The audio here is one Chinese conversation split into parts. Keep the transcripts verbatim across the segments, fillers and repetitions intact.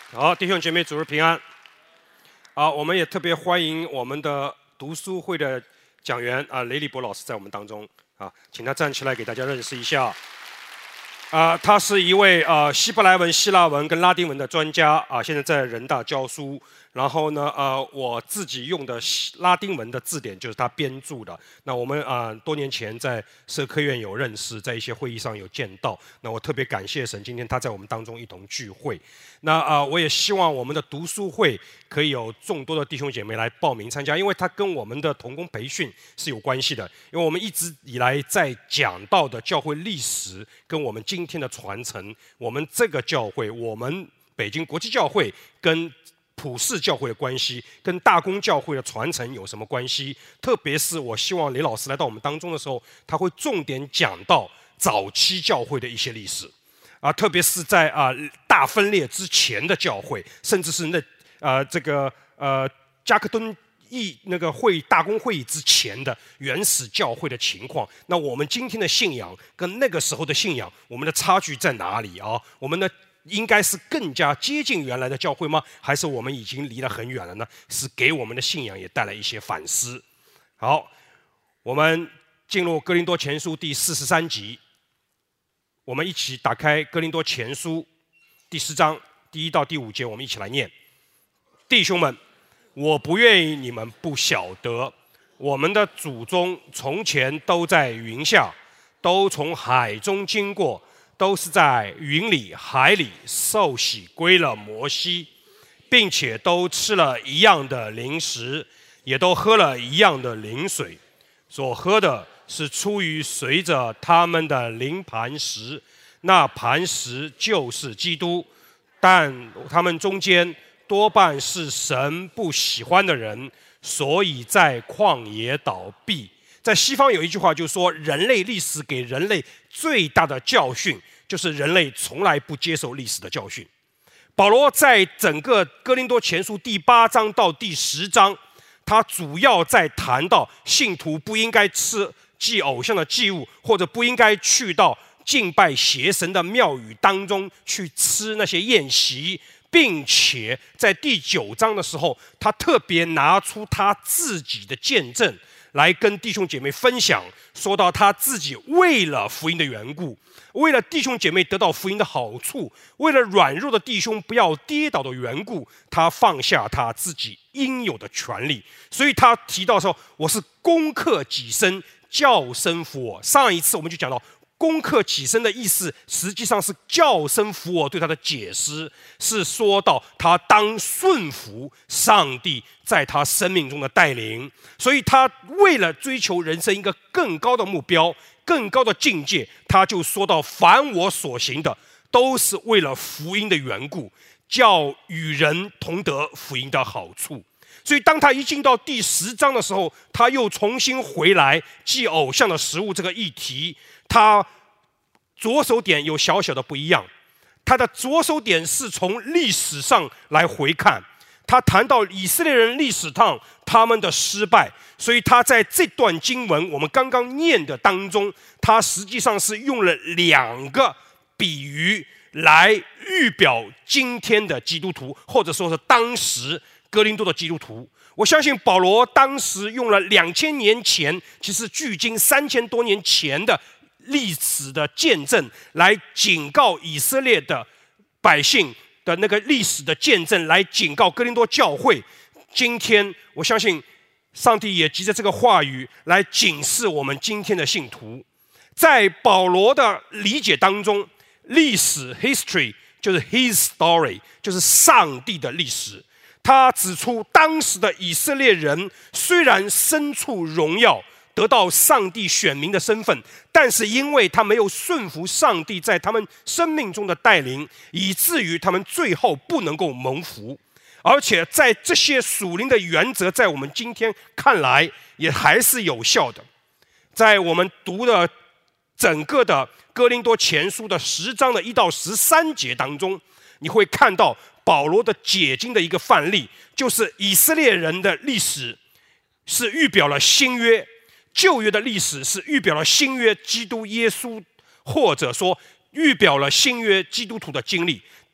好，弟兄姐妹，主日平安。啊，我们也特别欢迎我们的读书会的讲员啊，雷利博老师在我们当中啊，请他站起来给大家认识一下。啊，他是一位啊希伯来文、希腊文跟拉丁文的专家啊，现在在人大教书。然后呢，呃，我自己用的拉丁文的字典就是他编著的。那我们啊、呃、多年前在社科院有认识，在一些会议上有见到。那我特别感谢神，今天他在我们当中一同聚会。那啊、呃，我也希望我们的读书会可以有众多的弟兄姐妹来报名参加，因为它跟我们的同工培训是有关系的。因为我们一直以来在讲到的教会历史跟我们今天的传承，我们这个教会，我们北京国际教会跟普世教会的关系，跟大公教会的传承有什么关系？特别是我希望雷老师来到我们当中的时候，他会重点讲到早期教会的一些历史，啊，特别是在啊大分裂之前的教会，甚至是那呃这个呃加克敦议那个会大公会议之前的原始教会的情况。那我们今天的信仰跟那个时候的信仰，我们的差距在哪里啊？我们的应该是更加接近原来的教会吗？还是我们已经离得很远了呢？是给我们的信仰也带来一些反思。好，我们进入哥林多前书第四十三集，我们一起打开哥林多前书第四章第一到第五节，我们一起来念。弟兄们，我不愿意你们不晓得，我们的祖宗从前都在云下，都从海中经过，都是在云里海里受洗归了摩西，并且都吃了一样的零食，也都喝了一样的灵水。所喝的是出于随着他们的灵磐石，那磐石就是基督，但他们中间多半是神不喜欢的人，所以在旷野倒闭。在西方有一句话就是说，人类历史给人类最大的教训就是人类从来不接受历史的教训。保罗在整个哥林多前书第八章到第十章，他主要在谈到信徒不应该吃祭偶像的祭物，或者不应该去到敬拜邪神的庙宇当中去吃那些宴席，并且在第九章的时候，他特别拿出他自己的见证来跟弟兄姐妹分享，说到他自己为了福音的缘故，为了弟兄姐妹得到福音的好处，为了软弱的弟兄不要跌倒的缘故，他放下他自己应有的权利。所以他提到说，我是攻克己身，叫身服我。上一次我们就讲到攻克己身的意思，实际上是叫身服我对他的解释，是说到他当顺服上帝在他生命中的带领。所以他为了追求人生一个更高的目标，更高的境界，他就说到，凡我所行的都是为了福音的缘故，叫与人同得福音的好处。所以当他一进到第十章的时候，他又重新回来祭偶像的食物这个议题，他着手点有小小的不一样。他的着手点是从历史上来回看，他谈到以色列人历史上他们的失败，所以他在这段经文我们刚刚念的当中，他实际上是用了两个比喻来预表今天的基督徒，或者说是当时哥林多的基督徒。我相信保罗当时用了两千年前，其实距今三千多年前的历史的见证，来警告以色列的百姓的那个历史的见证，来警告哥林多教会。今天我相信上帝也藉着这个话语来警示我们今天的信徒。在保罗的理解当中，历史 history 就是 his story， 就是上帝的历史。他指出，当时的以色列人虽然身处荣耀，得到上帝选民的身份，但是因为他没有顺服上帝在他们生命中的带领，以至于他们最后不能够蒙福。而且在这些属灵的原则，在我们今天看来也还是有效的。在我们读的整个的哥林多前书的十章的一到十三节当中，你会看到保罗的解经的一个范例，就是以色列人的历史是预表了新约，旧约的历史是预表了新约基督耶稣，或者说预表了新约基督徒的经历。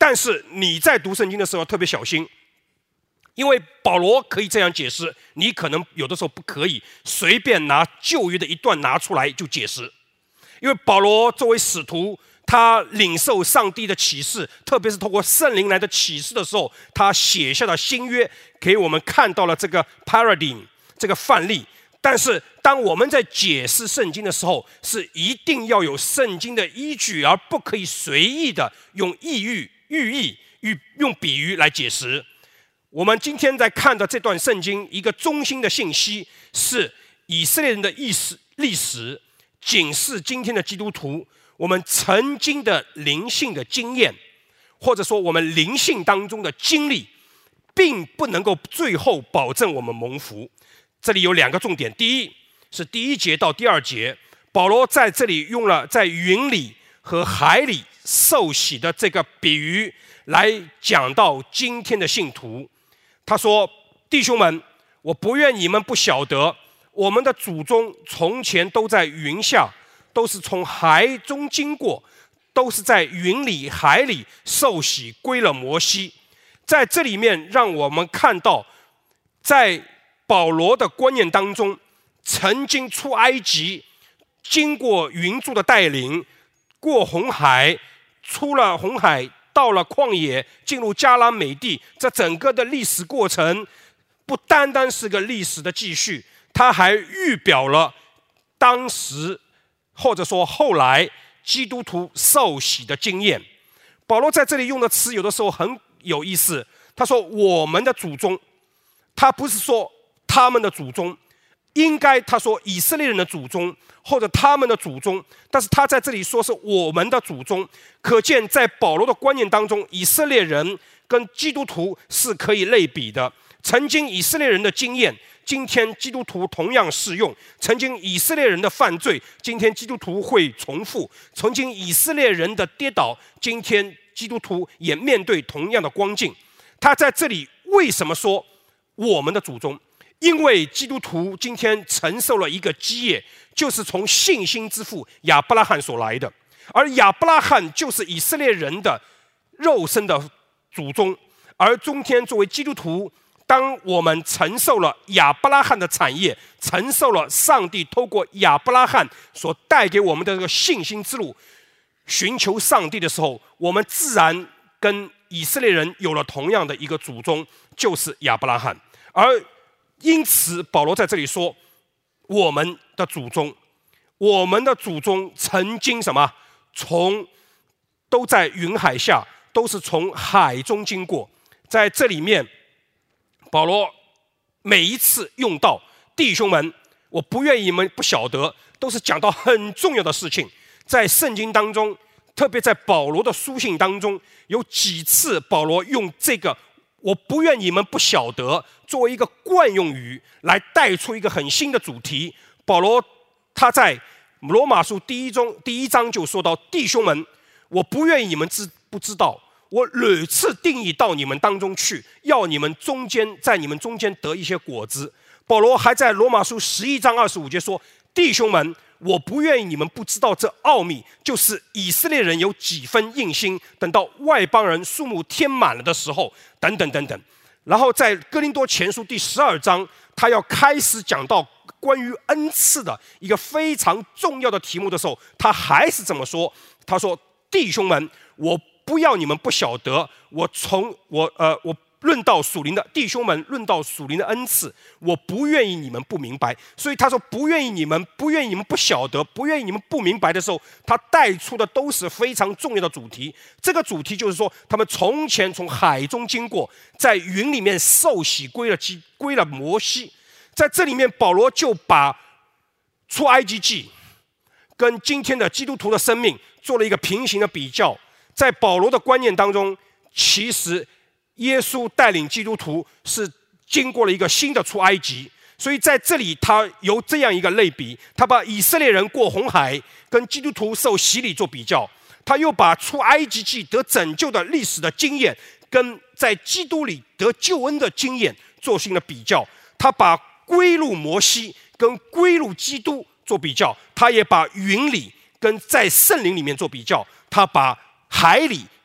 但是你在读圣经的时候特别小心，因为保罗可以这样解释，你可能有的时候不可以随便拿旧约的一段拿出来就解释。因为保罗作为使徒，他领受上帝的启示，特别是透过圣灵来的启示的时候，他写下了新约，给我们看到了这个 paradigm 这个范例。但是当我们在解释圣经的时候，是一定要有圣经的依据，而不可以随意的用意喻、寓意与用比喻来解释。我们今天在看的这段圣经，一个中心的信息是以色列人的历史历史警示今天的基督徒，我们曾经的灵性的经验，或者说我们灵性当中的经历，并不能够最后保证我们蒙福。这里有两个重点，第一是第一节到第二节，保罗在这里用了在云里和海里受洗的这个比喻来讲到今天的信徒。他说：弟兄们，我不愿你们不晓得，我们的祖宗从前都在云下，都是从海中经过，都是在云里海里受洗归了摩西。在这里面让我们看到，在保罗的观念当中，曾经出埃及，经过云柱的带领，过红海，出了红海，到了旷野，进入迦南美地，这整个的历史过程不单单是个历史的继续，它还预表了当时或者说后来基督徒受洗的经验。保罗在这里用的词有的时候很有意思，他说我们的祖宗，他不是说他们的祖宗，应该他说以色列人的祖宗或者他们的祖宗，但是他在这里说是我们的祖宗，可见在保罗的观念当中，以色列人跟基督徒是可以类比的。曾经以色列人的经验，今天基督徒同样适用；曾经以色列人的犯罪，今天基督徒会重复；曾经以色列人的跌倒，今天基督徒也面对同样的光景。他在这里为什么说我们的祖宗？因为基督徒今天承受了一个基业，就是从信心之父亚伯拉罕所来的，而亚伯拉罕就是以色列人的肉身的祖宗。而今天作为基督徒，当我们承受了亚伯拉罕的产业，承受了上帝透过亚伯拉罕所带给我们的这个信心之路，寻求上帝的时候，我们自然跟以色列人有了同样的一个祖宗，就是亚伯拉罕。而因此保罗在这里说我们的祖宗，我们的祖宗曾经什么？从都在云海下，都是从海中经过。在这里面保罗每一次用到弟兄们，我不愿意你们不晓得，都是讲到很重要的事情。在圣经当中，特别在保罗的书信当中，有几次保罗用这个我不愿你们不晓得作为一个惯用语来带出一个很新的主题。保罗他在罗马书第一中第一章就说到：弟兄们，我不愿意你们知不知道，我屡次定义到你们当中去，要你们中间在你们中间得一些果子。保罗还在罗马书十一章二十五节说：弟兄们，我不愿意你们不知道这奥秘，就是以色列人有几分硬心，等到外邦人数目添满了的时候，等等等等。然后在哥林多前书第十二章，他要开始讲到关于恩赐的一个非常重要的题目的时候，他还是这么说，他说：弟兄们，我不要你们不晓得，我从我呃我论到属灵的弟兄们，论到属灵的恩赐，我不愿意你们不明白。所以他说不愿意你们不愿意你们不晓得，不愿意你们不明白的时候，他带出的都是非常重要的主题。这个主题就是说，他们从前从海中经过，在云里面受洗归了基归了摩西。在这里面保罗就把出埃及记跟今天的基督徒的生命做了一个平行的比较。在保罗的观念当中，其实耶稣带领基督徒是经过了一个新的出埃及，所以在这里他有这样一个类比，他把以色列人过红海跟基督徒受洗礼做比较，他又把出埃及记得拯救的历史的经验跟在基督里得救恩的经验做新的比较，他把归入摩西跟归入基督做比较，他也把云里跟在圣灵里面做比较，他把海里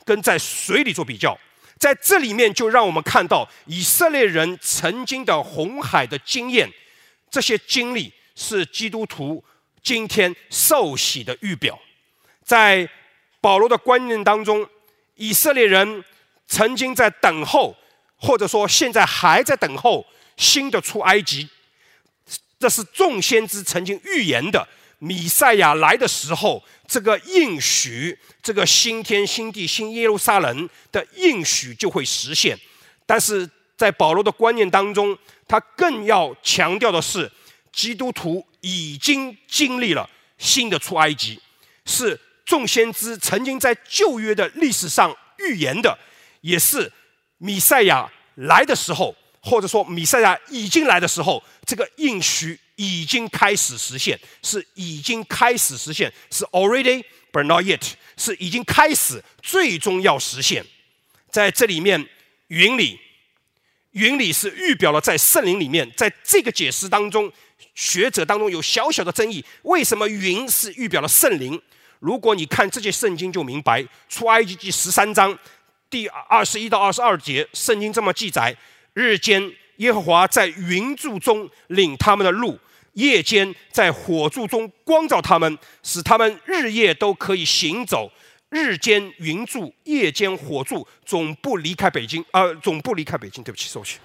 跟在水里做比较。在这里面就让我们看到以色列人曾经的红海的经验，这些经历是基督徒今天受洗的预表。在保罗的观念当中，以色列人曾经在等候，或者说现在还在等候新的出埃及，这是众先知曾经预言的。弥赛亚来的时候，这个应许，这个新天新地新耶路撒冷的应许就会实现。但是在保罗的观念当中，他更要强调的是，基督徒已经经历了新的出埃及，是众先知曾经在旧约的历史上预言的，也是弥赛亚来的时候，或者说弥赛亚已经来的时候，这个应许已经开始实现，是已经开始实现，是 already but not yet， 是已经开始，最终要实现。在这里面，云里，云里是预表了在圣灵里面，在这个解释当中，学者当中有小小的争议，为什么云是预表了圣灵？如果你看这些圣经就明白，出埃及记十三章第二十一到二十二节，圣经这么记载：日间耶和华在云柱中领他们的路，夜间在火柱中光照他们，使他们日夜都可以行走。日间云柱，夜间火柱，总不离开北京。呃，总不离开北京。对不起，收起。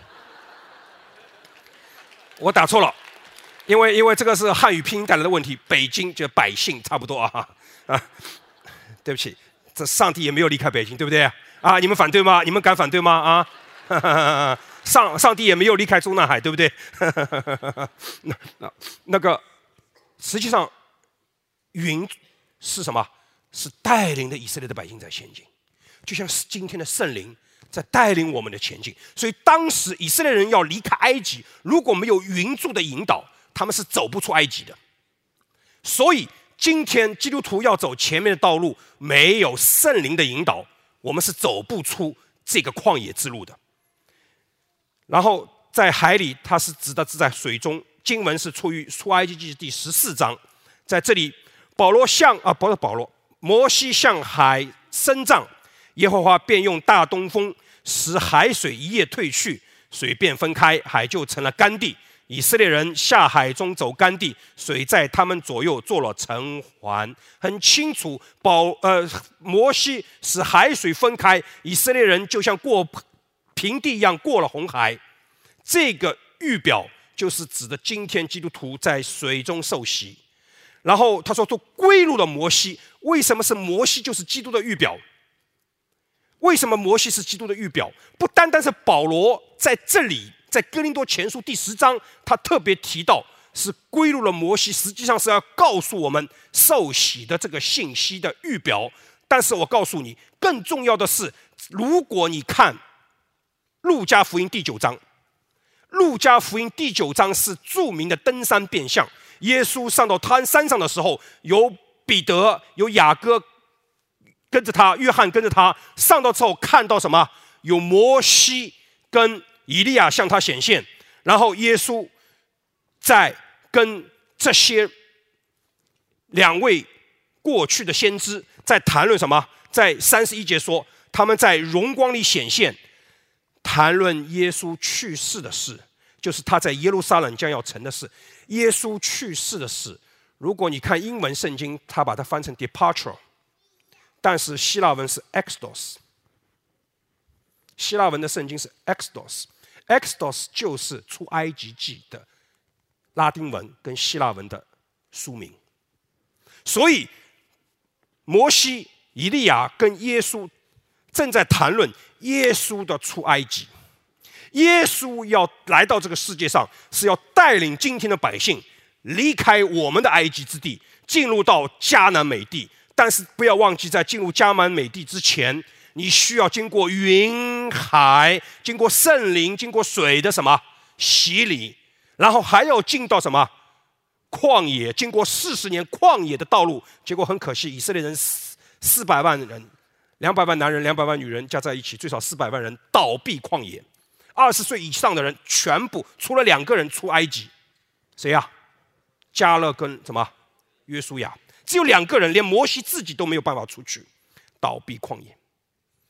我打错了，因为因为这个是汉语拼音带来的问题。北京就百姓差不多啊啊，对不起，这上帝也没有离开北京，对不对啊？你们反对吗？你们敢反对吗？啊？哈哈哈哈上上帝也没有离开中南海，对不对？那那那个，实际上，云是什么？是带领的以色列的百姓在前进，就像是今天的圣灵在带领我们的前进。所以当时以色列人要离开埃及，如果没有云柱的引导，他们是走不出埃及的。所以今天基督徒要走前面的道路，没有圣灵的引导，我们是走不出这个旷野之路的。然后在海里，它是指的是在水中。经文是出于出埃及记第十四章，在这里，保罗向啊，不是保罗，摩西向海伸杖，耶和华便用大东风使海水一夜退去，水便分开，海就成了干地。以色列人下海中走干地，水在他们左右做了城环。很清楚，保呃摩西使海水分开，以色列人就像过平地一样过了红海。这个预表就是指的今天基督徒在水中受洗。然后他说都归入了摩西。为什么是摩西就是基督的预表？为什么摩西是基督的预表？不单单是保罗在这里，在哥林多前书第十章，他特别提到是归入了摩西，实际上是要告诉我们受洗的这个信息的预表。但是我告诉你，更重要的是，如果你看路加福音第九章，路加福音第九章是著名的登山变相。耶稣上到他山上的时候，有彼得，有雅各跟着他，约翰跟着他。上到之后看到什么？有摩西跟以利亚向他显现，然后耶稣在跟这些两位过去的先知在谈论什么？在三十一节说，他们在荣光里显现，谈论耶稣去世的事，就是他在耶路撒冷将要成的事。耶稣去世的事，如果你看英文圣经，他把它翻成 departure， 但是希腊文是 exodus， 希腊文的圣经是 exodus， exodus 就是出埃及记的拉丁文跟希腊文的书名。所以摩西、以利亚跟耶稣正在谈论耶稣的出埃及。耶稣要来到这个世界上，是要带领今天的百姓离开我们的埃及之地，进入到迦南美地。但是不要忘记，在进入迦南美地之前，你需要经过云海，经过圣灵，经过水的什么洗礼，然后还要进到什么旷野，经过四十年旷野的道路。结果很可惜，以色列人四百万人，两百万男人，两百万女人加在一起，最少四百万人倒闭旷野。二十岁以上的人全部除了两个人出埃及，谁呀、啊？迦勒跟什么约书亚，只有两个人，连摩西自己都没有办法出去，倒闭旷野。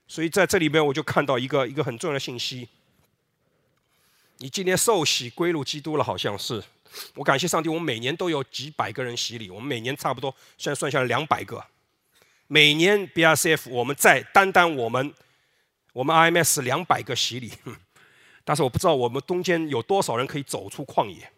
所以在这里边我就看到一个一个很重要的信息：你今天受洗归入基督了，好像是。我感谢上帝，我们每年都有几百个人洗礼，我们每年差不多现在算下来两百个。每年 B R C F 我们在单单我们我们 I M S 两百个洗礼，但是我不知道我们中间有多少人可以走出旷野。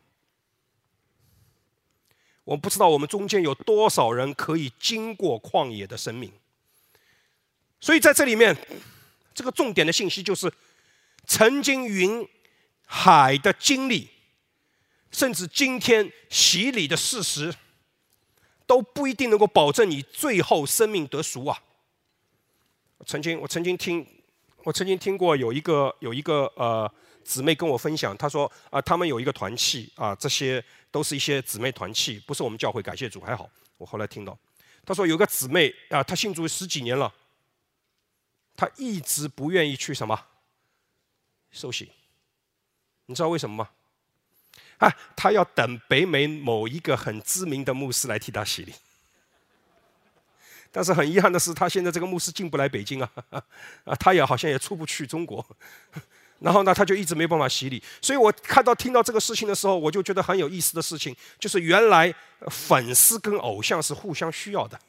我不知道我们中间有多少人可以经过旷野的生命。所以在这里面，这个重点的信息就是，曾经云海的经历，甚至今天洗礼的事实，都不一定能够保证你最后生命得赎啊！我曾经我曾经听我曾经听过有一个有一个呃姊妹跟我分享，她说啊、呃，他们有一个团契啊、呃，这些都是一些姊妹团契，不是我们教会，感谢主还好。我后来听到，她说有个姊妹啊、呃，她信主十几年了，她一直不愿意去什么受洗，你知道为什么吗？啊，他要等北美某一个很知名的牧师来替他洗礼，但是很遗憾的是，他现在这个牧师进不来北京啊，啊，他也好像也出不去中国，然后呢，他就一直没办法洗礼。所以我看到听到这个事情的时候，我就觉得很有意思的事情，就是原来粉丝跟偶像是互相需要的，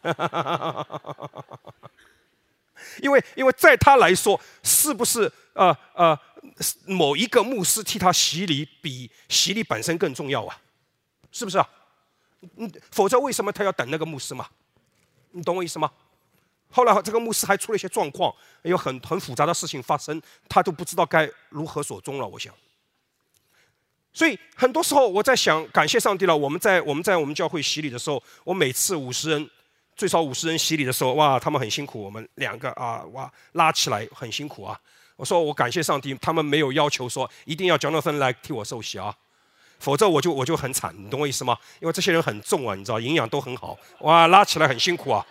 因为因为在他来说，是不是呃呃？某一个牧师替他洗礼，比洗礼本身更重要啊，是不是啊？嗯，否则为什么他要等那个牧师嘛？你懂我意思吗？后来这个牧师还出了一些状况，有很很复杂的事情发生，他都不知道该如何所终了。我想，所以很多时候我在想，感谢上帝了。我们在我们在我们教会洗礼的时候，我每次五十人最少五十人洗礼的时候，哇，他们很辛苦，我们两个啊，哇，拉起来很辛苦啊。我说我感谢上帝，他们没有要求说一定要 Jonathan 来替我受洗啊，否则我就我就很惨，你懂我意思吗？因为这些人很重啊，你知道，营养都很好，哇，拉起来很辛苦啊。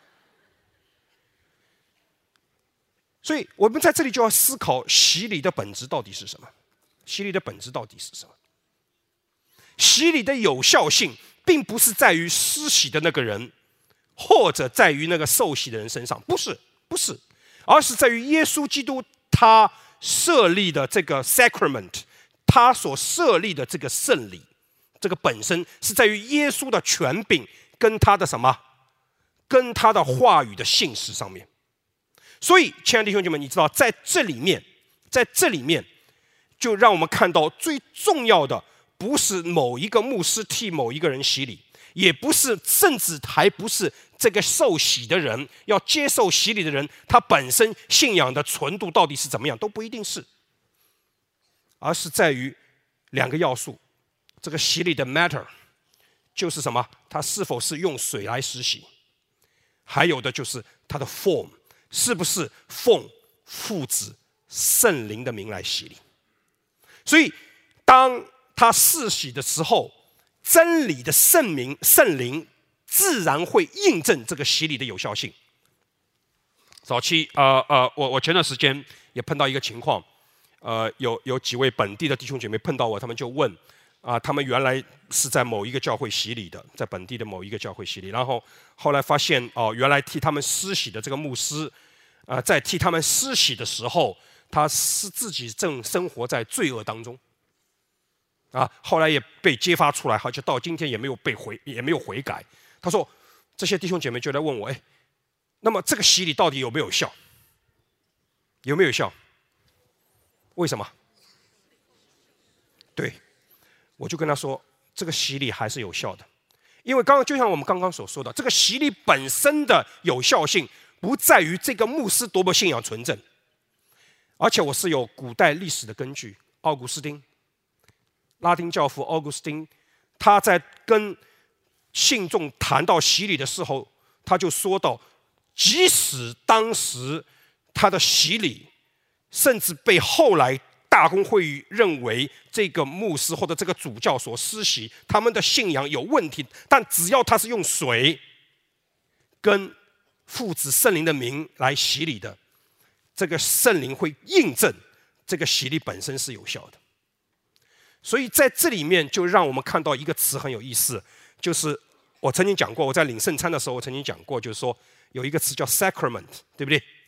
所以我们在这里就要思考洗礼的本质到底是什么？洗礼的本质到底是什么？洗礼的有效性，并不是在于施洗的那个人，或者在于那个受洗的人身上，不是，不是，而是在于耶稣基督。他设立的这个 sacrament， 他所设立的这个圣礼，这个本身是在于耶稣的权柄跟他的什么，跟他的话语的信实上面。所以，亲爱的弟兄姐妹，你知道，在这里面，在这里面，就让我们看到最重要的，不是某一个牧师替某一个人洗礼，也不是，甚至还不是这个受洗的人要接受洗礼的人，他本身信仰的纯度到底是怎么样，都不一定是，而是在于两个要素。这个洗礼的 matter 就是什么？他是否是用水来施洗，还有的就是他的 form 是不是奉父子圣灵的名来洗礼。所以当他施洗的时候，真理的圣名圣灵自然会印证这个洗礼的有效性。早期，呃呃，我我前段时间也碰到一个情况，呃，有有几位本地的弟兄姐妹碰到我，他们就问，啊、呃，他们原来是在某一个教会洗礼的，在本地的某一个教会洗礼，然后后来发现，哦、呃，原来替他们施洗的这个牧师，啊、呃，在替他们施洗的时候，他是自己正生活在罪恶当中。啊，后来也被揭发出来，好像到今天也没有被悔，也没有悔改。他说，这些弟兄姐妹就来问我，哎，那么这个洗礼到底有没有效？有没有效？为什么？对，我就跟他说，这个洗礼还是有效的，因为刚刚就像我们刚刚所说的，这个洗礼本身的有效性不在于这个牧师多么信仰纯正，而且我是有古代历史的根据，奥古斯丁。拉丁教父奥古斯丁，他在跟信众谈到洗礼的时候，他就说到，即使当时他的洗礼，甚至被后来大公会议认为这个牧师或者这个主教所施洗，他们的信仰有问题，但只要他是用水跟父子圣灵的名来洗礼的，这个圣灵会印证这个洗礼本身是有效的。所以在这里面就让我们看到一个词很有意思，就是我曾经讲过，我在领圣餐的时候我曾经讲过，就是说有一个词叫 sacrament， 对不对？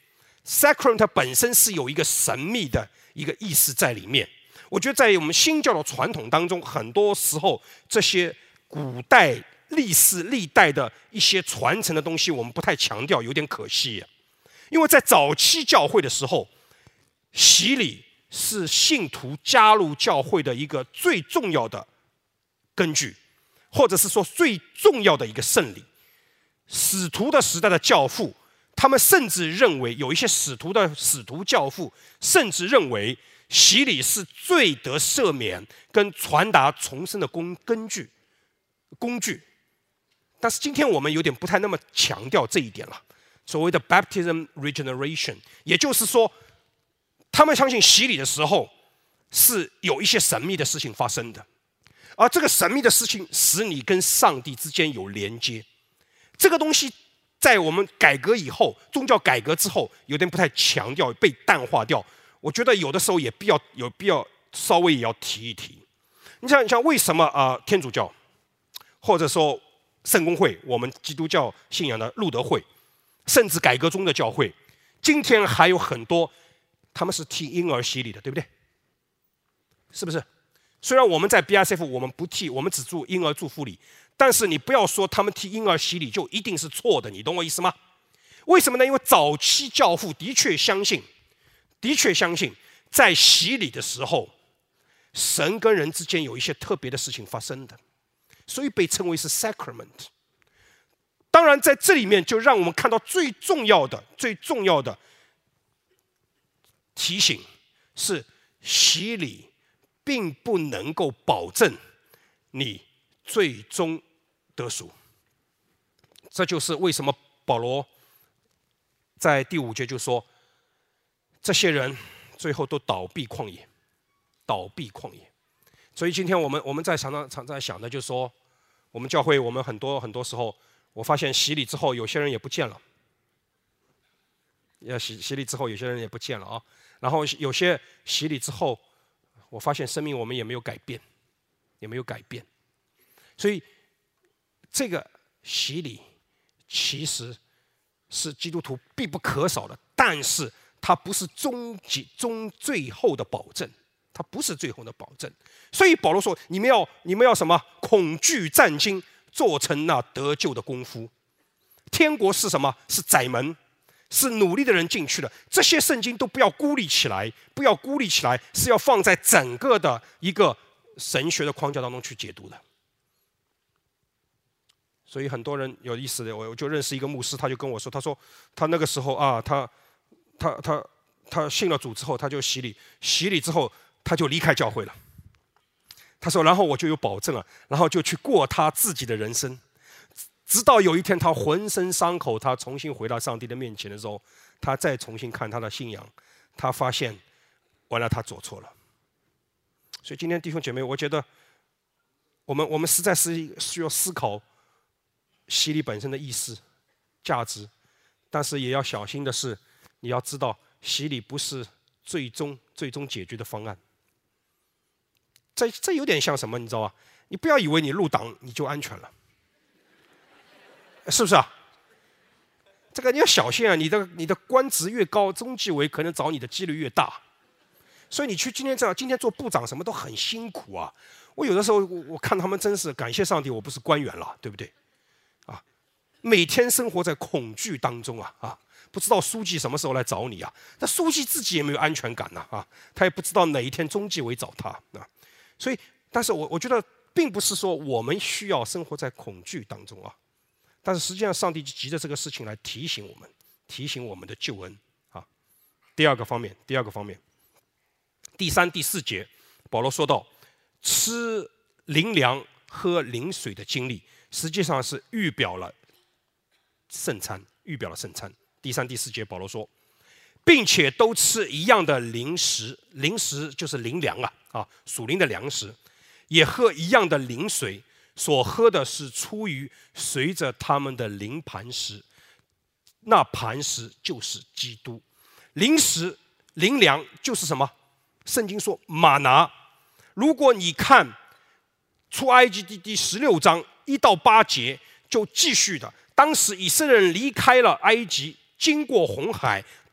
sacrament 它本身是有一个神秘的一个意思在里面。我觉得在我们新教的传统当中，很多时候这些古代历史历代的一些传承的东西，我们不太强调，有点可惜。因为在早期教会的时候，洗礼是信徒加入教会的一个最重要的根据，或者是说最重要的一个圣礼。使徒的时代的教父，他们甚至认为，有一些使徒的使徒教父甚至认为，洗礼是最得赦免跟传达重生的工根据工具。但是今天我们有点不太那么强调这一点了。所谓的 baptism regeneration， 也就是说，他们相信洗礼的时候是有一些神秘的事情发生的，而这个神秘的事情使你跟上帝之间有连接。这个东西在我们改革以后，宗教改革之后，有点不太强调，被淡化掉。我觉得有的时候也必要有必要稍微也要提一提。你想，像为什么啊、呃、天主教，或者说圣公会，我们基督教信仰的路德会，甚至改革中的教会，今天还有很多他们是替婴儿洗礼的，对不对？是不是？虽然我们在 B R C F 我们不替，我们只做婴儿祝福礼，但是你不要说他们替婴儿洗礼就一定是错的，你懂我意思吗？为什么呢？因为早期教父的确相信，的确相信在洗礼的时候，神跟人之间有一些特别的事情发生的，所以被称为是 sacrament。当然，在这里面就让我们看到最重要的、最重要的提醒是：洗礼并不能够保证你最终得赎。这就是为什么保罗在第五节就说，这些人最后都倒闭旷野，倒闭旷野。所以今天我们我们在常常常在想的就是说，我们教会我们很多很多时候。我发现洗礼之后，有些人也不见了。要洗洗礼之后，有些人也不见了啊。然后有些洗礼之后，我发现生命我们也没有改变，也没有改变。所以这个洗礼其实是基督徒必不可少的，但是它不是终极终最后的保证，它不是最后的保证。所以保罗说：“你们要你们要什么？恐惧战惊。”做成那得救的功夫。天国是什么？是窄门，是努力的人进去的。这些圣经都不要孤立起来，不要孤立起来，是要放在整个的一个神学的框架当中去解读的。所以很多人有意思的，我就认识一个牧师，他就跟我说，他说他那个时候啊，他他他他信了主之后，他就洗礼，洗礼之后他就离开教会了。他说，然后我就有保证了，然后就去过他自己的人生，直到有一天他浑身伤口，他重新回到上帝的面前的时候，他再重新看他的信仰，他发现，完了他做错了。所以今天弟兄姐妹，我觉得，我们我们实在是需要思考洗礼本身的意思、价值，但是也要小心的是，你要知道，洗礼不是最终最终解决的方案。这这有点像什么，你知道吧？你不要以为你入党你就安全了，是不是啊？这个你要小心啊！你的你的官职越高，中纪委可能找你的几率越大。所以你去今天这样，今天做部长什么都很辛苦啊。我有的时候我我看他们真是感谢上帝，我不是官员了，对不对？啊，每天生活在恐惧当中啊啊！不知道书记什么时候来找你啊？那书记自己也没有安全感呐 啊, 啊，他也不知道哪一天中纪委找他啊。所以，但是我我觉得，并不是说我们需要生活在恐惧当中啊，但是实际上，上帝急着这个事情来提醒我们，提醒我们的救恩啊。第二个方面，第二个方面，第三、第四节，保罗说到，吃灵粮、喝灵水的经历，实际上是预表了圣餐，预表了圣餐。第三、第四节，保罗说，并且都吃一样的灵食，灵食就是灵粮啊。啊，属灵的粮食，也喝一样的灵水，所喝的是出于随着他们的灵磐石，那磐石就是基督。灵食、灵粮就是什么？圣经说玛拿。如果你看出埃及记第十六章一到八节，就继续的，当时以色列人离开了埃及，经过红海，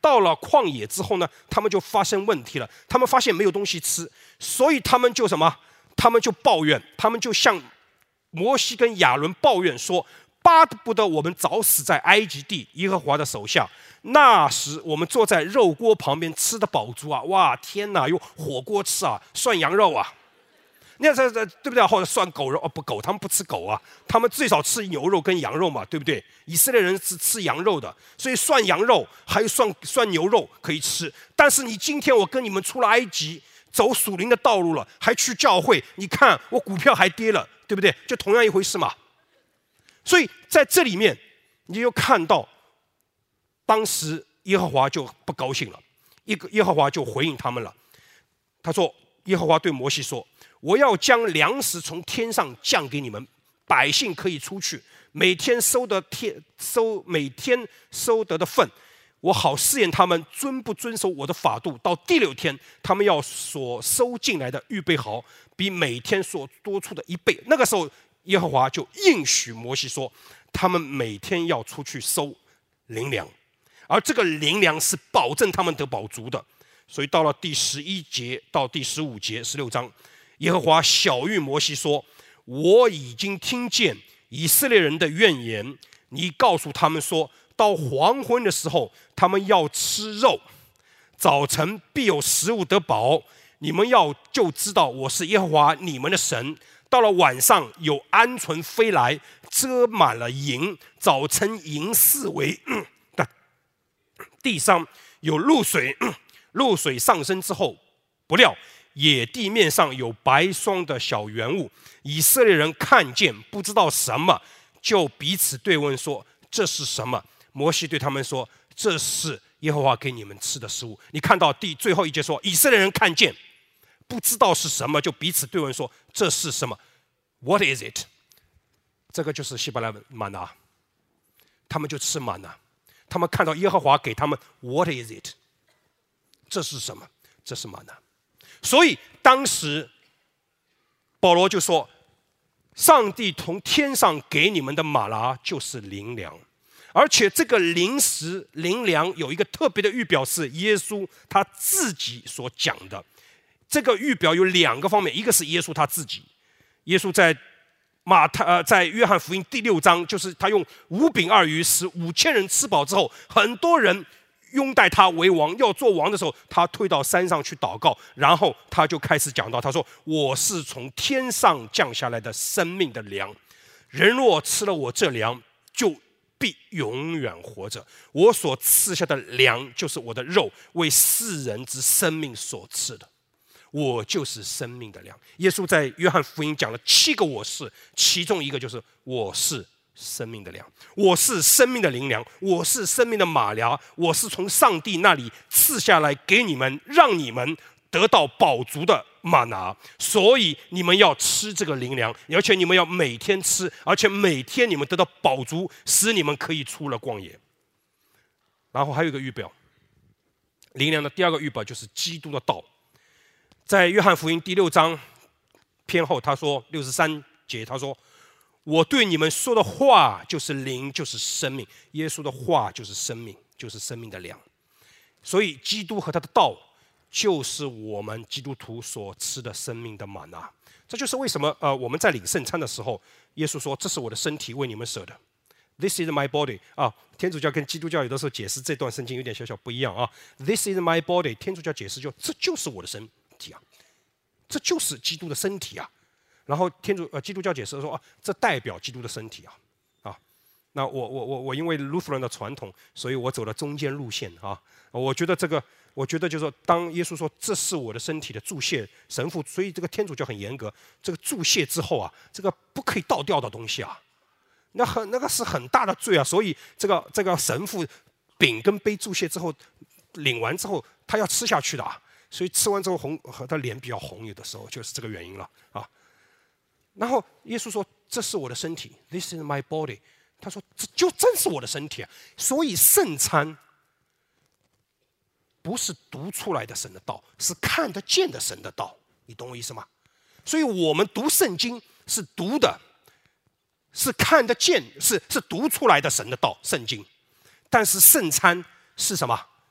到了旷野之后呢，他们就发生问题了，他们发现没有东西吃，所以他们就什么？他们就抱怨，他们就向摩西跟亚伦抱怨说，巴不得我们早死在埃及地耶和华的手下，那时我们坐在肉锅旁边吃得饱足啊！哇，天哪，有火锅吃啊，涮羊肉啊！那这这对不对？或者涮狗肉哦，不，狗他们不吃狗啊，他们最少吃牛肉跟羊肉嘛，对不对？以色列人是吃羊肉的，所以涮羊肉还有涮涮牛肉可以吃。但是你今天我跟你们出了埃及，走属灵的道路了，还去教会，你看我股票还跌了，对不对？就同样一回事嘛。所以在这里面，你就看到，当时耶和华就不高兴了，一个耶和华就回应他们了。他说：“耶和华对摩西说。”我要将粮食从天上降给你们，百姓可以出去，每天收得天收每天收得的份，我好试验他们遵不遵守我的法度。到第六天，他们要所收进来的预备好，比每天所多出的一倍。那个时候，耶和华就应许摩西说，他们每天要出去收灵粮，而这个灵粮是保证他们得饱足的。所以到了第十一节到第十五节，十六章。耶和华晓谕摩西说，我已经听见以色列人的怨言，你告诉他们说，到黄昏的时候他们要吃肉，早晨必有食物得饱，你们要就知道我是耶和华你们的神。到了晚上有鹌鹑飞来，遮满了营，早晨营四围，地上有露水，露水上升之后，不料野地面上有白霜的小圆物，以色列人看见不知道什么，就彼此对问说，这是什么？摩西对他们说，这是耶和华给你们吃的食物。你看到第最后一节说，以色列人看见不知道是什么，就彼此对问说，这是什么？ What is it？ 这个就是希伯来文玛拿，他们就吃玛拿，他们看到耶和华给他们 What is it？ 这是什么？这是玛拿。所以当时保罗就说，上帝从天上给你们的玛拿就是灵粮，而且这个灵食灵粮有一个特别的预表，是耶稣他自己所讲的。这个预表有两个方面，一个是耶稣他自己，耶稣在马太呃在约翰福音第六章，就是他用五饼二鱼使五千人吃饱之后，很多人拥戴他为王，要做王的时候，他退到山上去祷告，然后他就开始讲到，他说，我是从天上降下来的生命的粮，人若吃了我这粮，就必永远活着。我所赐下的粮就是我的肉，为世人之生命所赐的，我就是生命的粮。耶稣在约翰福音讲了七个我是，其中一个就是我是生命的粮，我是生命的灵粮，我是生命的马粮，我是从上帝那里赐下来给你们，让你们得到饱足的玛拿。所以你们要吃这个灵粮，而且你们要每天吃，而且每天你们得到饱足，使你们可以出了旷野。然后还有一个预表，灵粮的第二个预表就是基督的道。在约翰福音第六章篇后，他说六十三节，他说，我对你们说的话就是灵，就是生命。耶稣的话就是生命，就是生命的粮。所以基督和他的道就是我们基督徒所吃的生命的玛拿。这就是为什么呃我们在领圣餐的时候，耶稣说，这是我的身体，为你们舍的。 This is my body 啊，天主教跟基督教有的时候解释这段圣经有点小小不一样啊。This is my body， 天主教解释就这就是我的身体啊，这就是基督的身体啊。然后天主呃基督教解释说啊，这代表基督的身体啊，啊，那我我我我因为路德兰的传统，所以我走了中间路线啊。我觉得这个，我觉得就是说，当耶稣说这是我的身体的注谢，神父，所以这个天主教很严格，这个注谢之后啊，这个不可以倒掉的东西啊，那很那个是很大的罪啊。所以这个这个神父饼跟杯注谢之后，领完之后他要吃下去的啊，所以吃完之后红，他脸比较红，有的时候就是这个原因了啊。然后耶稣说：“这是我的身体 ，This is my body。”他说：“这就真是我的身体啊！”所以圣餐不是读出来的神的道，是看得见的神的道。你懂我意思吗？所以我们读圣经是读的，是看得见，是是读出来的神的道，圣经。但是圣餐是什么？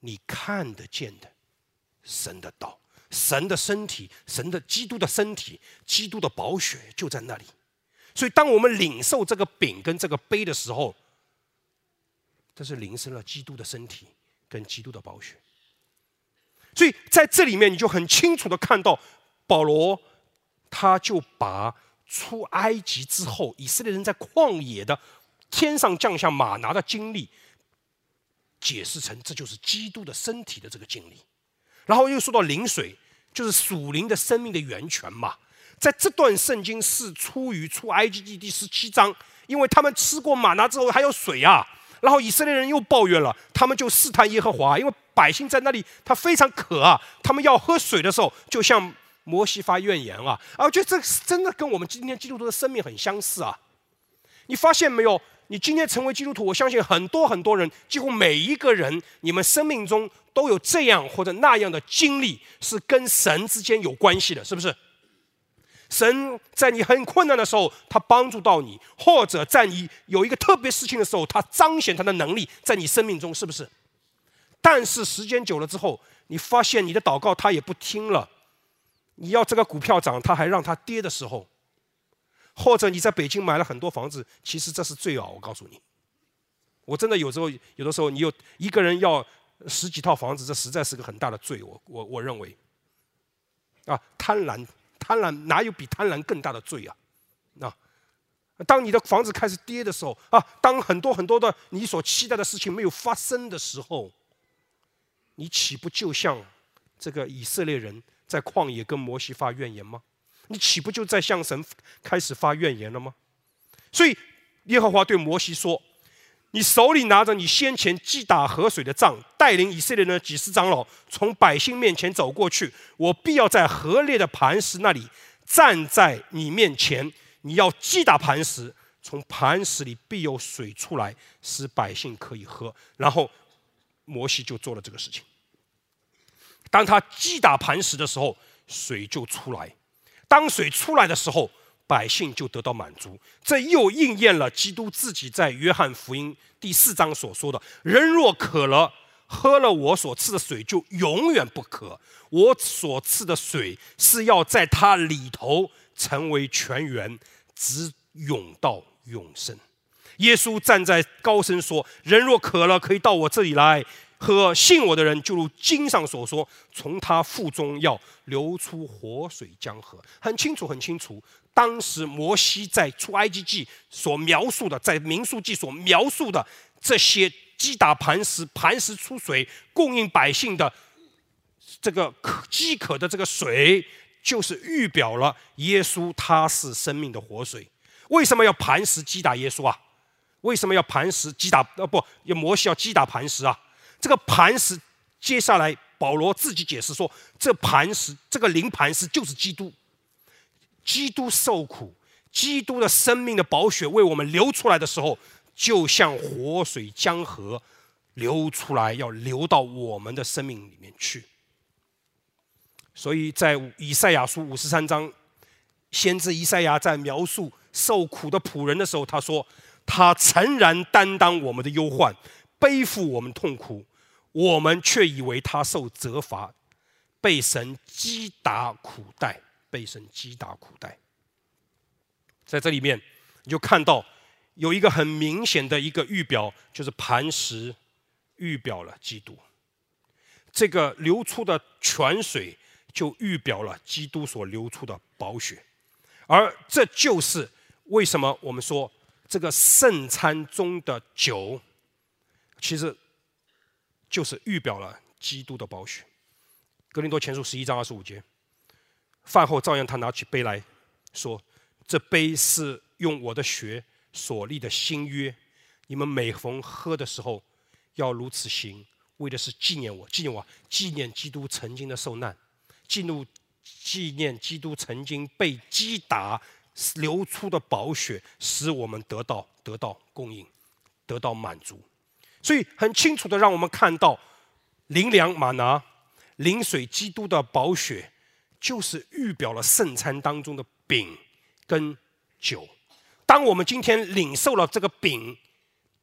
你看得见的神的道，神的身体，神的基督的身体，基督的宝血就在那里。所以当我们领受这个饼跟这个杯的时候，这是领受了基督的身体跟基督的宝血。所以在这里面你就很清楚的看到，保罗他就把出埃及之后以色列人在旷野的天上降下玛拿的经历解释成这就是基督的身体的这个经历。然后又说到灵水，就是属灵的生命的源泉嘛。在这段圣经是出于出埃及记第十七章，因为他们吃过玛拿之后还有水啊，然后以色列人又抱怨了，他们就试探耶和华，因为百姓在那里他非常渴啊，他们要喝水的时候就向摩西发怨言啊。啊，我觉得这真的跟我们今天基督徒的生命很相似啊。你发现没有？你今天成为基督徒，我相信很多很多人，几乎每一个人，你们生命中都有这样或者那样的经历，是跟神之间有关系的，是不是？神在你很困难的时候，他帮助到你，或者在你有一个特别事情的时候，他彰显他的能力在你生命中，是不是？但是时间久了之后，你发现你的祷告他也不听了，你要这个股票涨，他还让它跌的时候，或者你在北京买了很多房子，其实这是罪啊！我告诉你，我真的有时候有的时候，你有一个人要十几套房子，这实在是个很大的罪。我我我认为，啊，贪婪，贪婪哪有比贪婪更大的罪啊？啊，当你的房子开始跌的时候，啊，当很多很多的你所期待的事情没有发生的时候，你岂不就像这个以色列人在旷野跟摩西发怨言吗？你岂不就在向神开始发怨言了吗？所以耶和华对摩西说，你手里拿着你先前击打河水的杖，带领以色列人的几十长老从百姓面前走过去，我必要在河裂的磐石那里站在你面前，你要击打磐石，从磐石里必有水出来，使百姓可以喝。然后摩西就做了这个事情。当他击打磐石的时候，水就出来。当水出来的时候，百姓就得到满足。这又应验了基督自己在约翰福音第四章所说的：人若渴了，喝了我所赐的水，就永远不渴。我所赐的水是要在它里头成为泉源，直涌到永生。耶稣站在高声说：人若渴了，可以到我这里来喝，信我的人就如经上所说，从他腹中要流出活水江河。很清楚很清楚，当时摩西在出埃及记所描述的，在民数记所描述的这些击打磐石，磐石出水，供应百姓的这个饥渴的这个水，就是预表了耶稣他是生命的活水。为什么要磐石击打耶稣啊？为什么要磐石击打？呃，不，摩西要击打磐石啊？这个磐石，接下来保罗自己解释说，这磐石，这个灵磐石就是基督。基督受苦，基督的生命的宝血为我们流出来的时候，就像活水江河流出来，要流到我们的生命里面去。所以在以赛亚书五十三章，先知以赛亚在描述受苦的仆人的时候，他说：他诚然担当我们的忧患，背负我们痛苦，我们却以为他受责罚，被神击打苦待，被神击打苦待。在这里面你就看到有一个很明显的一个预表，就是磐石预表了基督，这个流出的泉水就预表了基督所流出的宝血。而这就是为什么我们说这个圣餐中的酒其实就是预表了基督的宝血。哥林多前书十一章二十五节，饭后照样他拿起杯来说，这杯是用我的血所立的新约，你们每逢喝的时候要如此行，为的是纪念我，纪念我，纪念基督曾经的受难，纪念纪念基督曾经被击打流出的宝血，使我们得到得到供应，得到满足。所以很清楚的让我们看到，灵粮玛拿，灵水基督的宝血，就是预表了圣餐当中的饼跟酒。当我们今天领受了这个饼，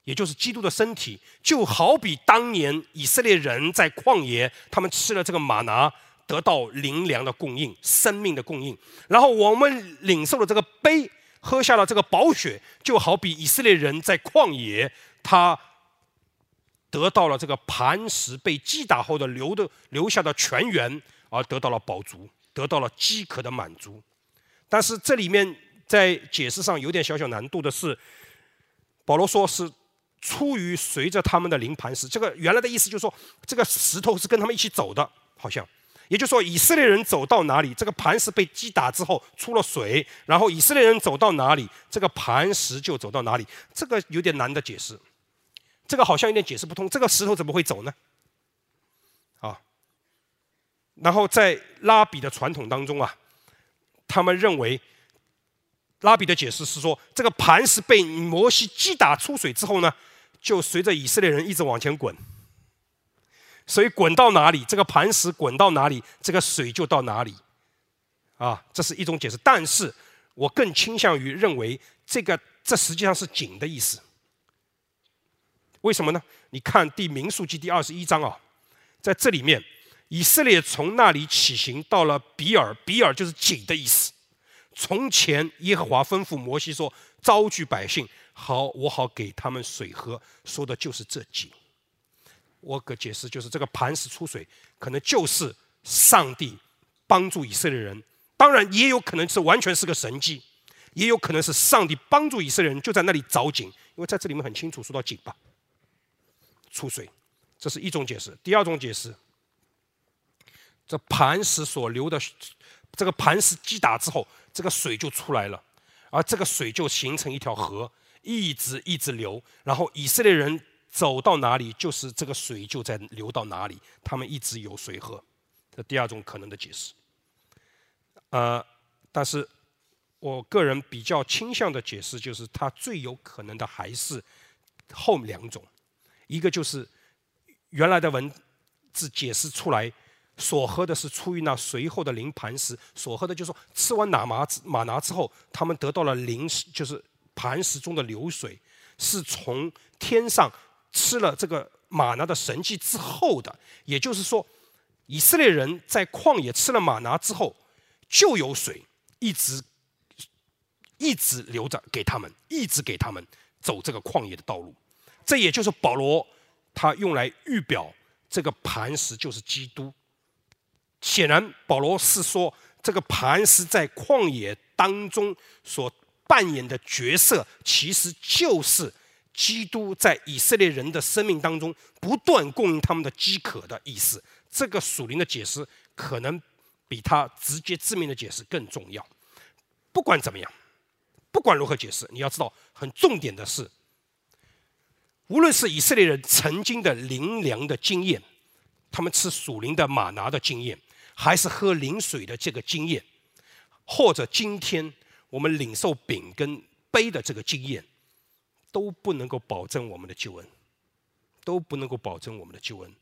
也就是基督的身体，就好比当年以色列人在旷野，他们吃了这个玛拿，得到灵粮的供应、生命的供应。然后我们领受了这个杯，喝下了这个宝血，就好比以色列人在旷野，他得到了这个磐石被击打后的流的留下的泉源，而得到了饱足，得到了饥渴的满足。但是这里面在解释上有点小小难度的是，保罗说是出于随着他们的灵磐石，这个原来的意思就是说，这个石头是跟他们一起走的，好像，也就是说，以色列人走到哪里，这个磐石被击打之后出了水，然后以色列人走到哪里，这个磐石就走到哪里，这个有点难的解释，这个好像有点解释不通，这个石头怎么会走呢？啊，然后在拉比的传统当中啊，他们认为。拉比的解释是说，这个磐石被摩西击打出水之后呢，就随着以色列人一直往前滚，所以滚到哪里，这个磐石滚到哪里，这个水就到哪里，啊，这是一种解释。但是我更倾向于认为，这个这实际上是井的意思。为什么呢？你看第民数记第二十一章啊，在这里面，以色列从那里起行，到了比尔，比尔就是井的意思。从前耶和华吩咐摩西说：“招聚百姓，好，我好给他们水喝。”说的就是这井。我个解释就是，这个磐石出水，可能就是上帝帮助以色列人。当然，也有可能是完全是个神迹，也有可能是上帝帮助以色列人就在那里凿井，因为在这里面很清楚说到井吧，出水，这是一种解释。第二种解释，这磐石所流的，这个磐石击打之后。这个水就出来了，而这个水就形成一条河，一直一直流，然后以色列人走到哪里，就是这个水就在流到哪里，他们一直有水喝。这第二种可能的解释。呃，但是我个人比较倾向的解释就是，它最有可能的还是后两种，一个就是原来的文字解释出来。所喝的是出于那随后的灵磐石，所喝的就是说吃完拿玛玛拿之后，他们得到了灵，就是磐石中的流水，是从天上吃了这个玛拿的神迹之后的。也就是说，以色列人在旷野吃了玛拿之后，就有水一直一直留着给他们，一直给他们走这个旷野的道路。这也就是保罗他用来预表这个磐石就是基督。显然，保罗是说，这个磐石在旷野当中所扮演的角色，其实就是基督在以色列人的生命当中不断供应他们的饥渴的意思。这个属灵的解释可能比他直接字面的解释更重要。不管怎么样，不管如何解释，你要知道，很重点的是，无论是以色列人曾经的灵粮的经验，他们吃属灵的玛拿的经验，还是喝灵水的这个经验，或者今天我们领受饼跟杯的这个经验，都不能够保证我们的救恩，都不能够保证我们的救恩。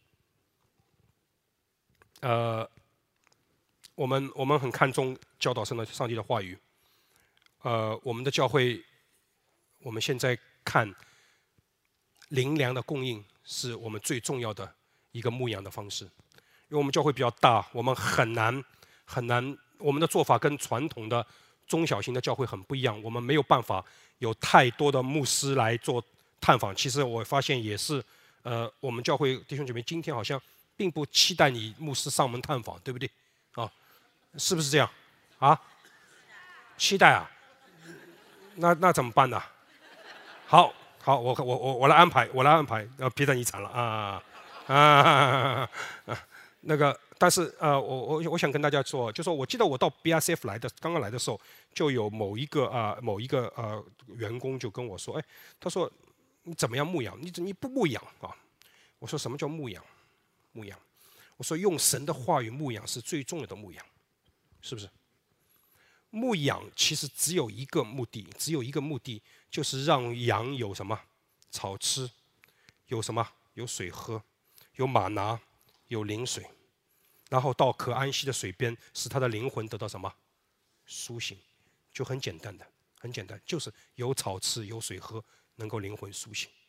呃，我们我们很看重教导上的上帝的话语。呃，我们的教会，我们现在看灵粮的供应是我们最重要的一个牧养的方式。因为我们教会比较大，我们很难很难，我们的做法跟传统的中小型的教会很不一样。我们没有办法有太多的牧师来做探访。其实我发现也是，呃，我们教会弟兄姐妹今天好像并不期待你牧师上门探访，对不对？啊，是不是这样？啊？期待啊？那那怎么办呢？好，好，我我我我来安排，我来安排。呃，别等你惨了啊啊啊！啊那个，但是呃，我我我想跟大家说，就说我记得我到 B R C F 来的，刚刚来的时候，就有某一个啊、呃、某一个呃员工就跟我说，哎，他说你怎么样牧养？你你不牧养啊？我说什么叫牧养？牧养？我说用神的话语牧养是最重要的牧养，是不是？牧养其实只有一个目的，只有一个目的，就是让羊有什么草吃，有什么有水喝，有玛拿，有灵水。然后到可安息的水边，使他的灵魂得到什么苏醒，就很简单的，很简单，就是有草吃，有水喝，能够灵魂苏醒。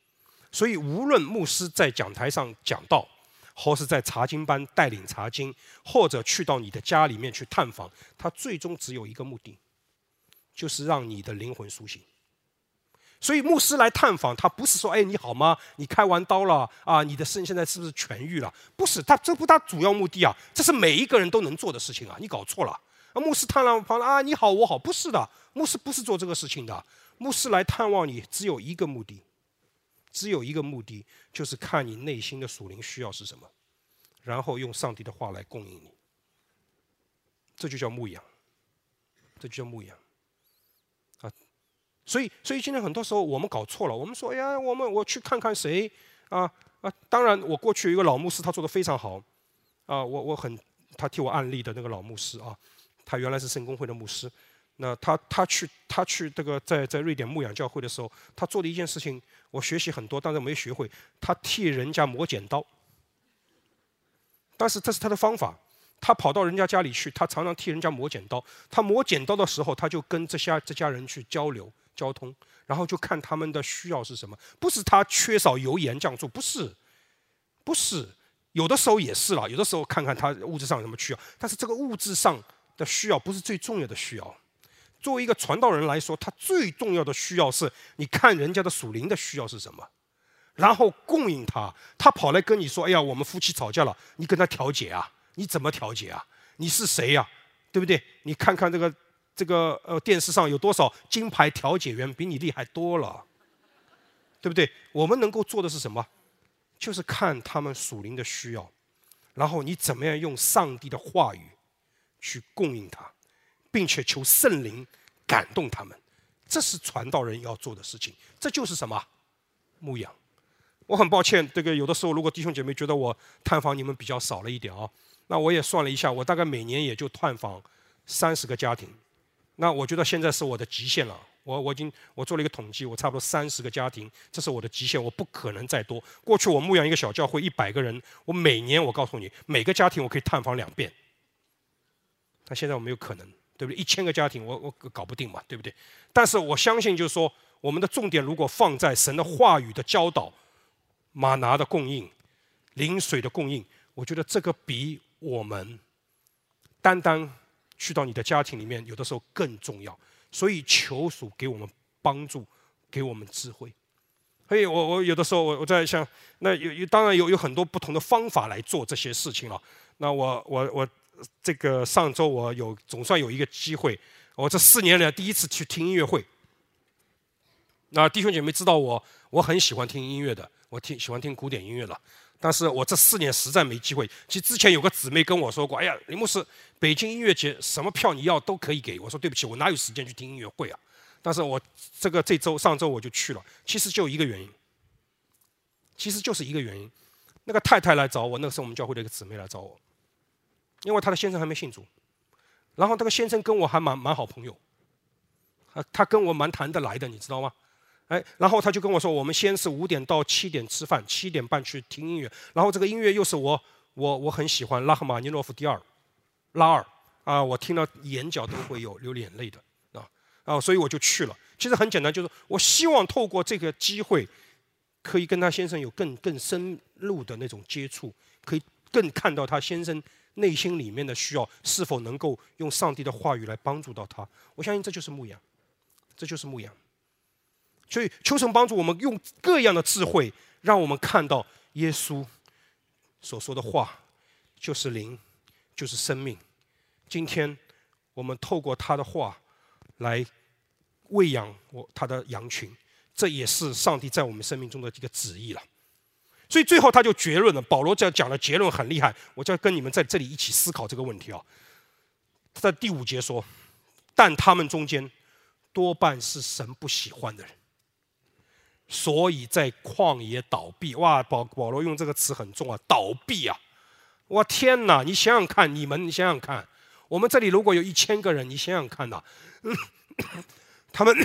所以无论牧师在讲台上讲道，或是在查经班带领查经，或者去到你的家里面去探访，他最终只有一个目的，就是让你的灵魂苏醒。所以牧师来探访，他不是说哎你好吗？你开完刀了啊？你的肾现在是不是痊愈了？不是，他这不他主要目的啊，这是每一个人都能做的事情啊，你搞错了。啊，牧师探望旁啊你好我好，不是的，牧师不是做这个事情的。牧师来探望你只有一个目的，只有一个目的，就是看你内心的属灵需要是什么，然后用上帝的话来供应你。这就叫牧养，这就叫牧养。啊，所以，所以今天很多时候我们搞错了。我们说，哎呀，我们我去看看谁啊啊！当然，我过去有一个老牧师，他做得非常好啊，我我很他替我案例的那个老牧师啊，他原来是圣公会的牧师。那他他去他去这个在在瑞典牧养教会的时候，他做的一件事情，我学习很多，但是没学会。他替人家磨剪刀，但是这是他的方法。他跑到人家家里去，他常常替人家磨剪刀。他磨剪刀的时候，他就跟这家这家人去交流交通，然后就看他们的需要是什么。不是他缺少油盐酱醋，不是，不是，有的时候也是啦，有的时候看看他物质上有什么需要，但是这个物质上的需要不是最重要的需要。作为一个传道人来说，他最重要的需要是你看人家的属灵的需要是什么，然后供应他。他跑来跟你说：“哎呀，我们夫妻吵架了。”你跟他调解啊？你怎么调解啊？你是谁呀、啊？对不对？你看看这个这个呃电视上有多少金牌调解员，比你厉害多了，对不对？我们能够做的是什么？就是看他们属灵的需要，然后你怎么样用上帝的话语去供应他。并且求圣灵感动他们，这是传道人要做的事情。这就是什么？牧养。我很抱歉，这个有的时候如果弟兄姐妹觉得我探访你们比较少了一点啊，那我也算了一下，我大概每年也就探访三十个家庭。那我觉得现在是我的极限了。我我已经我做了一个统计，我差不多三十个家庭，这是我的极限，我不可能再多。过去我牧养一个小教会一百个人，我每年我告诉你，每个家庭我可以探访两遍。但现在我没有可能。对不对？一千个家庭我，我我搞不定嘛，对不对？但是我相信，就是说，我们的重点如果放在神的话语的教导、玛拿的供应、灵水的供应，我觉得这个比我们单单去到你的家庭里面，有的时候更重要。所以求主给我们帮助，给我们智慧。所以我我有的时候我我在想，那有有当然有有很多不同的方法来做这些事情了。那我我我。这个上周我有总算有一个机会，我这四年来第一次去听音乐会。那弟兄姐妹知道我，我很喜欢听音乐的，我听喜欢听古典音乐了。但是我这四年实在没机会。其实之前有个姊妹跟我说过：“哎呀，林牧师，北京音乐节什么票你要都可以给。”我说：“对不起，我哪有时间去听音乐会啊？”但是我这个这周上周我就去了。其实就一个原因，其实就是一个原因。那个太太来找我，那个是我们教会的一个姊妹来找我。因为他的先生还没信主，然后这个先生跟我还蛮蛮好朋友，啊，他跟我蛮谈得来的，你知道吗？哎，然后他就跟我说，我们先是五点到七点吃饭，七点半去听音乐，然后这个音乐又是我我我很喜欢拉赫玛尼诺夫第二，拉二啊，我听到眼角都会有流眼泪的啊啊，所以我就去了。其实很简单，就是我希望透过这个机会，可以跟他先生有更更深入的那种接触，可以更看到他先生内心里面的需要是否能够用上帝的话语来帮助到他。我相信这就是牧养，这就是牧养。所以求神帮助我们用各样的智慧，让我们看到耶稣所说的话就是灵，就是生命。今天我们透过他的话来喂养我他的羊群，这也是上帝在我们生命中的一个旨意了。所以最后他就结论了，保罗这样讲的结论很厉害，我就要跟你们在这里一起思考这个问题啊。他在第五节说，但他们中间多半是神不喜欢的人，所以在旷野倒闭。哇，保保罗用这个词很重啊，倒闭啊！哇，天哪！你想想看，你们你想想看，我们这里如果有一千个人，你想想看呐、嗯，他们。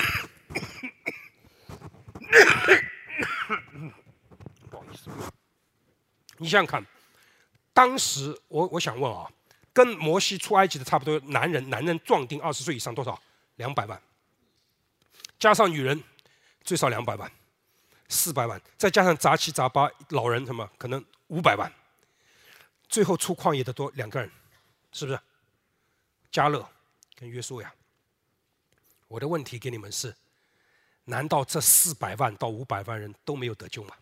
你想想看，当时我我想问啊，跟摩西出埃及的差不多，男人男人壮丁二十岁以上多少？两百万，加上女人最少两百万， 四百万，再加上杂七杂八老人什么，可能五百万。最后出旷野的多两个人，是不是？迦勒跟约书亚。我的问题给你们是：难道这四百万到五百万人都没有得救吗？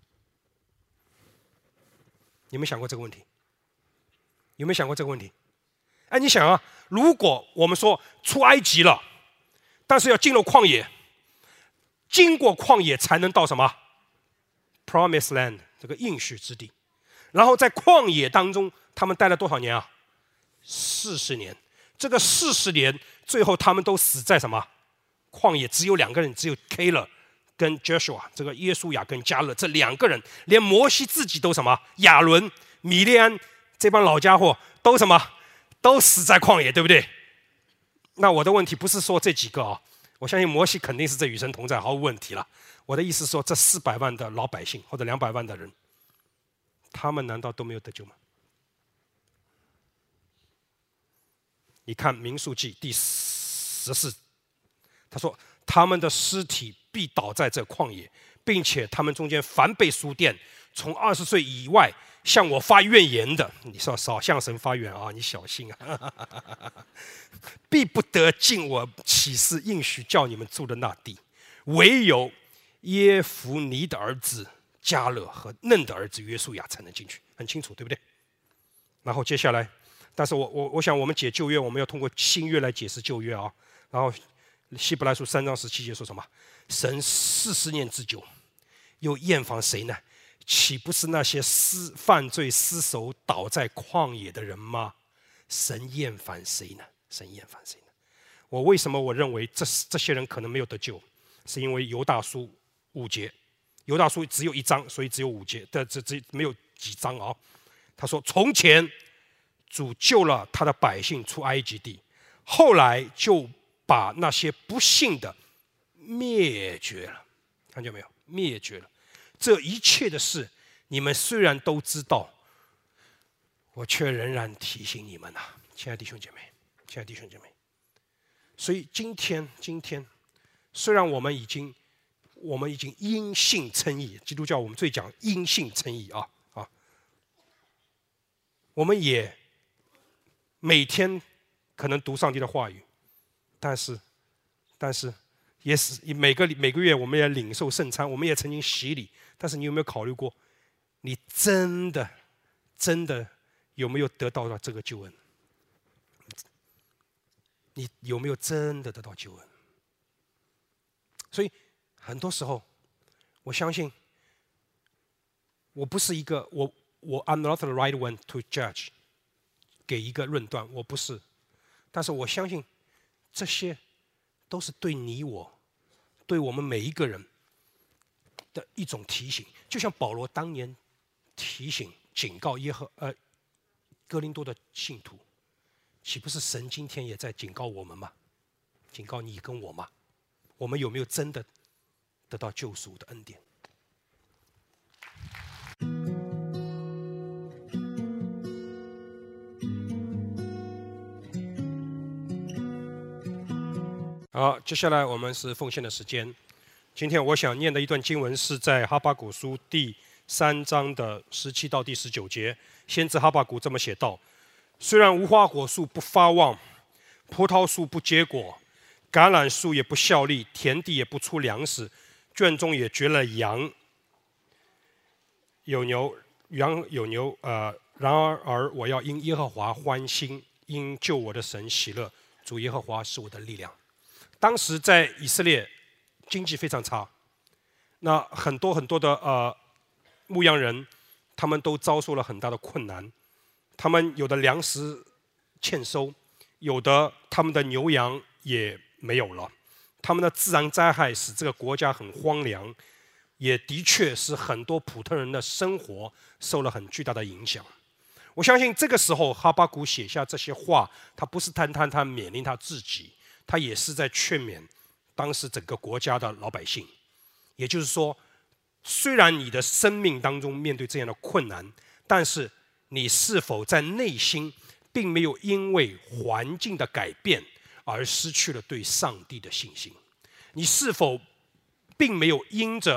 有没有想过这个问题？有没有想过这个问题？哎，你想啊，如果我们说出埃及了，但是要进入旷野，经过旷野才能到什么 ？Promised Land 这个应许之地。然后在旷野当中，他们待了多少年啊？四十年。这个四十年，最后他们都死在什么？旷野，只有两个人，只有 Caleb 跟 Joshua， 这个耶稣亚跟迦勒这两个人，连摩西自己都什么？亚伦、米利安这帮老家伙都什么？都死在旷野，对不对？那我的问题不是说这几个啊，我相信摩西肯定是这与神同在，毫无问题了。我的意思是说，这四百万的老百姓或者两百万的人，他们难道都没有得救吗？你看民数记第十四，他说他们的尸体必倒在这旷野，并且他们中间凡被赎甸从二十岁以外向我发怨言的，你说少向神发怨啊，你小心啊！必不得进我启示应许叫你们住的那地，唯有耶孚尼的儿子迦勒和嫩的儿子约书亚才能进去，很清楚，对不对？然后接下来，但是我我我想我们解旧约，我们要通过新约来解释旧约啊。然后希伯来书三章十七节说什么？神四十年之久，又厌烦谁呢？岂不是那些失犯罪失手倒在旷野的人吗？神厌烦谁呢？神厌烦谁呢？我为什么我认为这这些人可能没有得救？是因为犹大书五节，犹大书只有一章，所以只有五节，这这这没有几章啊。他说：从前主救了他的百姓出埃及地，后来就把那些不信的灭绝了，看见没有？灭绝了。这一切的事，你们虽然都知道，我却仍然提醒你们呐、啊，亲爱的弟兄姐妹，亲爱的弟兄姐妹。所以今天，今天虽然我们已经，我们已经因信称义，基督教我们最讲因信称义啊啊，我们也每天可能读上帝的话语，但是，但是。也是每个每个月我们也领受圣餐，我们也曾经洗礼，但是你有没有考虑过，你真的真的有没有得到了这个救恩？你有没有真的得到救恩？所以很多时候，我相信，我不是一个我我 I'm not the right one to judge， 给一个论断，我不是，但是我相信这些都是对你我。对我们每一个人的一种提醒，就像保罗当年提醒、警告耶和呃哥林多的信徒，岂不是神今天也在警告我们吗？警告你跟我吗？我们有没有真的得到救赎的恩典？好，接下来我们是奉献的时间。今天我想念的一段经文是在哈巴谷书第三章的十七到第十九节。先知哈巴谷这么写道：虽然无花果树不发旺，葡萄树不结果，橄榄树也不效力，田地也不出粮食，圈中也绝了羊，有牛，羊有牛。呃，然而我要因耶和华欢心，因救我的神喜乐。主耶和华是我的力量。当时在以色列经济非常差，那很多很多的呃牧羊人，他们都遭受了很大的困难。他们有的粮食欠收，有的他们的牛羊也没有了。他们的自然灾害使这个国家很荒凉，也的确使很多普通人的生活受了很巨大的影响。我相信这个时候哈巴谷写下这些话，他不是单单他勉励他自己，他也是在劝勉当时整个国家的老百姓。也就是说，虽然你的生命当中面对这样的困难，但是你是否在内心并没有因为环境的改变而失去了对上帝的信心？你是否并没有因着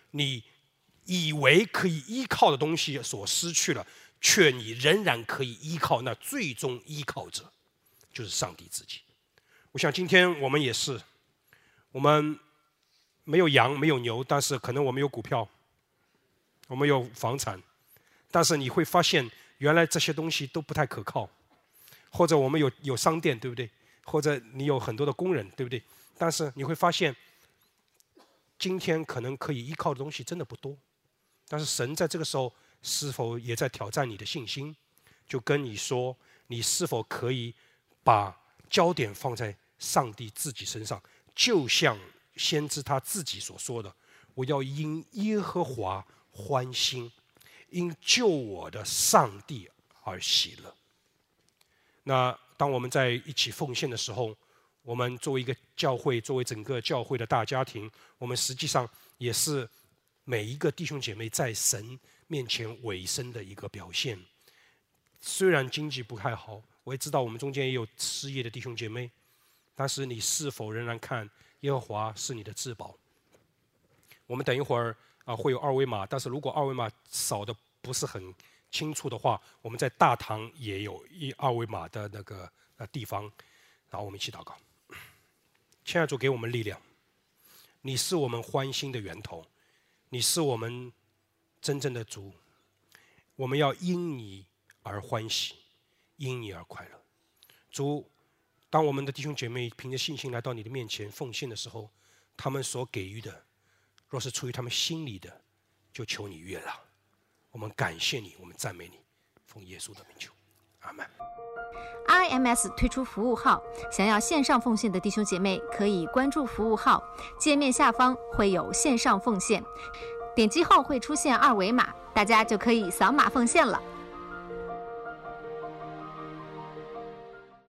你以为可以依靠的东西所失去了，却你仍然可以依靠那最终依靠者，就是上帝自己。我想今天我们也是，我们没有羊没有牛，但是可能我们有股票，我们有房产，但是你会发现原来这些东西都不太可靠。或者我们有有商店，对不对？或者你有很多的工人，对不对？但是你会发现今天可能可以依靠的东西真的不多。但是神在这个时候是否也在挑战你的信心，就跟你说，你是否可以把焦点放在上帝自己身上，就像先知他自己所说的，我要因耶和华欢心，因救我的上帝而喜乐。那当我们在一起奉献的时候，我们作为一个教会，作为整个教会的大家庭，我们实际上也是每一个弟兄姐妹在神面前委身的一个表现。虽然经济不太好，我也知道我们中间也有失业的弟兄姐妹，但是你是否仍然看耶和华是你的至宝？我们等一会儿啊会有二维码，但是如果二维码扫的不是很清楚的话，我们在大堂也有一二维码的那个呃地方，然后我们一起祷告。亲爱的主，给我们力量，你是我们欢欣的源头，你是我们真正的主，我们要因你而欢喜，因你而快乐。主，当我们的弟兄姐妹凭着信心来到你的面前奉献的时候，他们所给予的，若是出于他们心里的，就求你悦纳。我们感谢你，我们赞美你，奉耶稣的名求，阿们。 R I M S 推出服务号，想要线上奉献的弟兄姐妹可以关注服务号，界面下方会有线上奉献，点击后会出现二维码，大家就可以扫码奉献了。